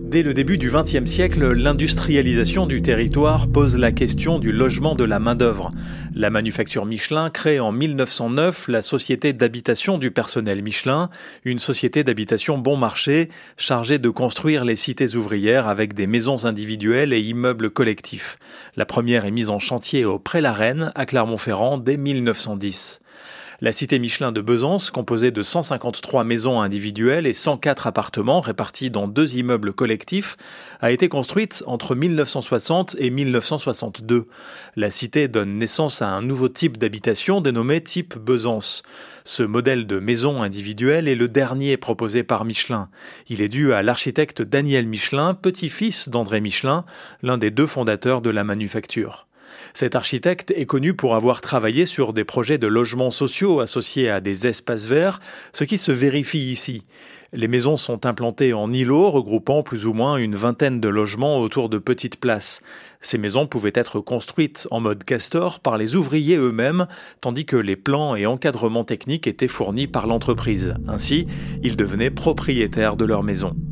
Dès le début du XXe siècle, l'industrialisation du territoire pose la question du logement de la main-d'œuvre. La manufacture Michelin crée en 1909 la société d'habitation du personnel Michelin, une société d'habitation bon marché chargée de construire les cités ouvrières avec des maisons individuelles et immeubles collectifs. La première est mise en chantier au Pré-la-Reine, à Clermont-Ferrand, dès 1910. La cité Michelin de Besançon, composée de 153 maisons individuelles et 104 appartements répartis dans 2 immeubles collectifs, a été construite entre 1960 et 1962. La cité donne naissance à un nouveau type d'habitation dénommé type Besançon. Ce modèle de maison individuelle est le dernier proposé par Michelin. Il est dû à l'architecte Daniel Michelin, petit-fils d'André Michelin, l'un des 2 fondateurs de la manufacture. Cet architecte est connu pour avoir travaillé sur des projets de logements sociaux associés à des espaces verts, ce qui se vérifie ici. Les maisons sont implantées en îlots regroupant plus ou moins une vingtaine de logements autour de petites places. Ces maisons pouvaient être construites en mode castor par les ouvriers eux-mêmes, tandis que les plans et encadrements techniques étaient fournis par l'entreprise. Ainsi, ils devenaient propriétaires de leur maison.